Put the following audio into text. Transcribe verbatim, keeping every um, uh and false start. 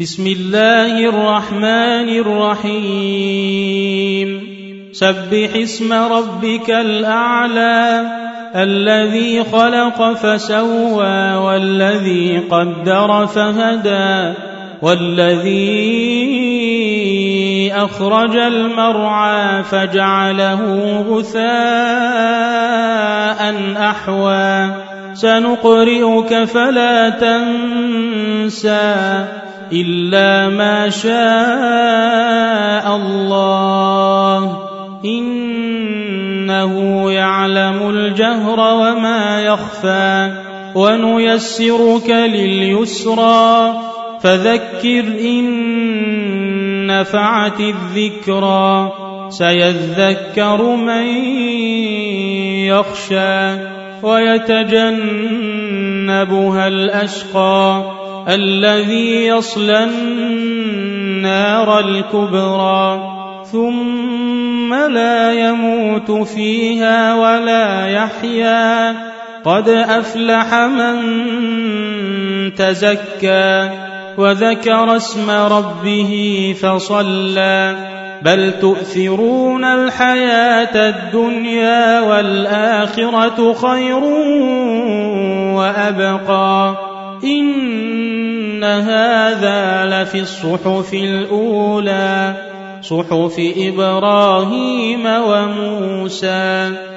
بسم الله الرحمن الرحيم سبح اسم ربك الأعلى الذي خلق فسوى والذي قدر فهدى والذي أخرج المرعى فجعله غثاء أحوى سنقرئك فلا تنسى إلا ما شاء الله إنه يعلم الجهر وما يخفى ونيسرك لليسرى فذكر إن نفعت الذكرى سيذكر من يخشى ويتجنبها الأشقى الذي يصلى النار الكبرى ثم لا يموت فيها ولا يحيا قد أفلح من تزكى وذكر اسم ربه فصلى بل تؤثرون الحياة الدنيا والآخرة خير وأبقى إن هذا لفي الصحف الأولى صحف إبراهيم وموسى.